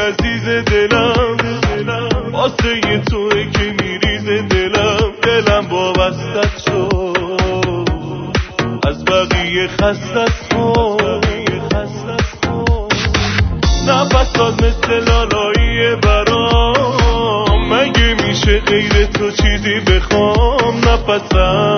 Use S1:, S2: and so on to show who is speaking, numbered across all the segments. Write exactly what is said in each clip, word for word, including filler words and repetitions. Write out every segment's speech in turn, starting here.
S1: عزیز دلم، واسه توئه که میریزه دلم. دلم وابستت شد، از بقیه خستت خود. نفسات مثل لالایی برام، مگه میشه غیر تو چیزی بخوام؟ نفسم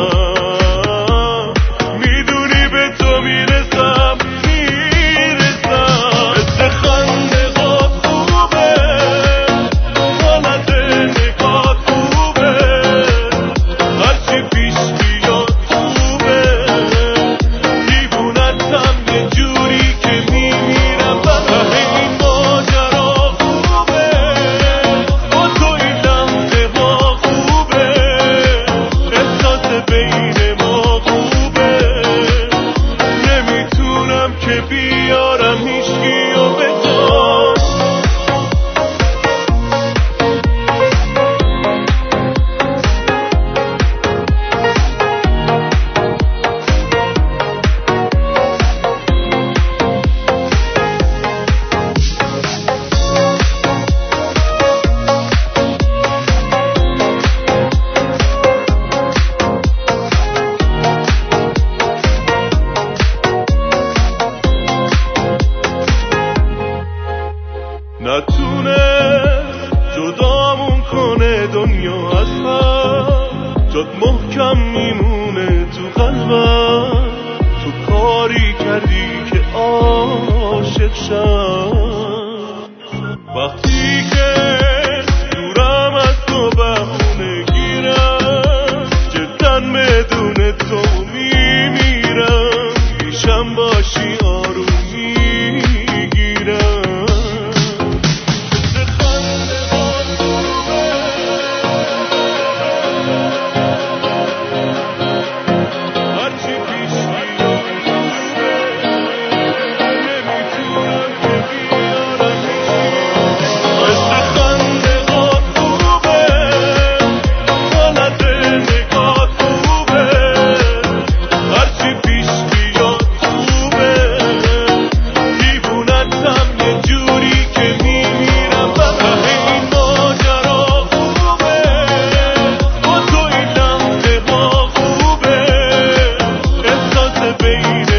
S1: میدونی به تو میرسم میرسم. مثل خنده ها خوبه، حالت نگاه خوبه، هرچی پیش بیاد خوبه. دیوونتم یه جوری که میمیرم ته این ماجرا خوبه. با تو این لحظه ها خوبه، احساس بین ما خوبه. نمیتونم که بیارم هیچکیو به جان. نتونه جدامون کنه دنیا از هم، جات محکم میمونه تو قلبم. تو کاری کردی که عاشق شم، وقتی که دورم از تو بهونه گیرم. جدا بدون تو میمیرم، پیشم باشی آروم میگیرم.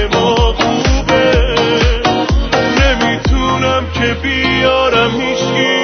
S1: که بیارم هیچکی